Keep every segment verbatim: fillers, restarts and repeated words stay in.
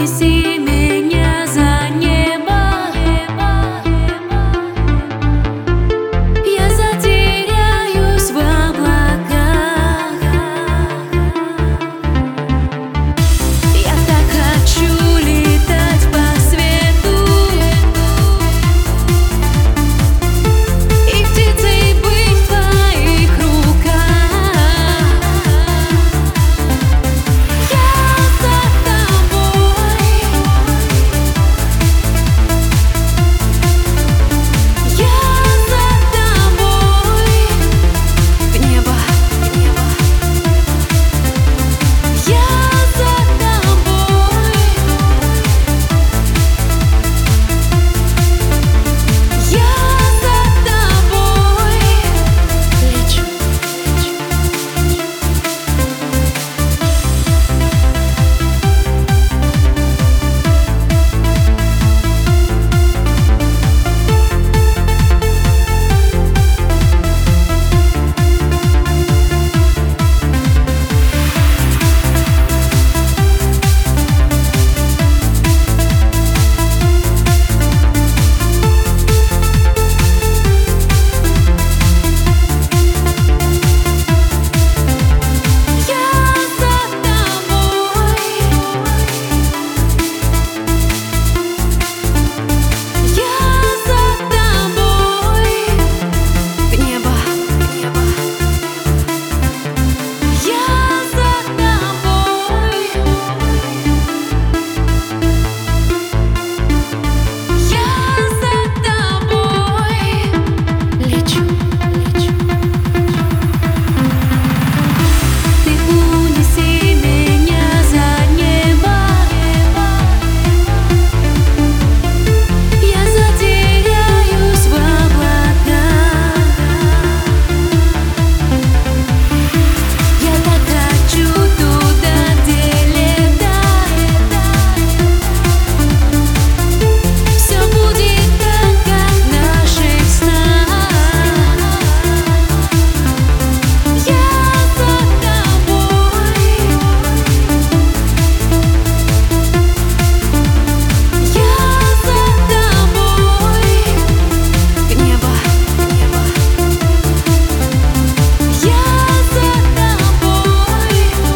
унеси меня за небо. Я затеряюсь в облаках. Я так хочу летать по свету и птицей быть в твоих руках. Я за тобой, я за тобой в небо, в небо. Я за тобой, я за тобой лечу, лечу. Я за тобой, я за тобой в небо, в небо. Я за тобой, я за тобой лечу, лечу. Ты унеси меня за небо. Я затеряюсь в облаках. Я так хочу туда, где летает. Все будет так, как в наших снах. Я за тобой, я за тобой в небо, в небо. Я за тобой,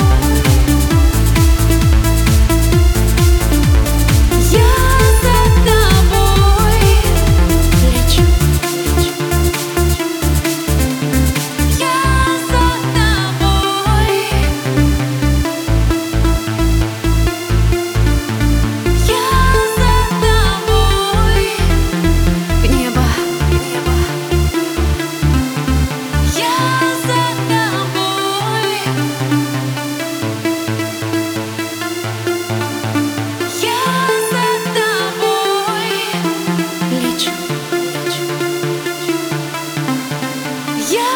я за тобой лечу, лечу. Я за тобой, я за тобой в небо, в небо. Я за тобой, я за тобой лечу, лечу. Я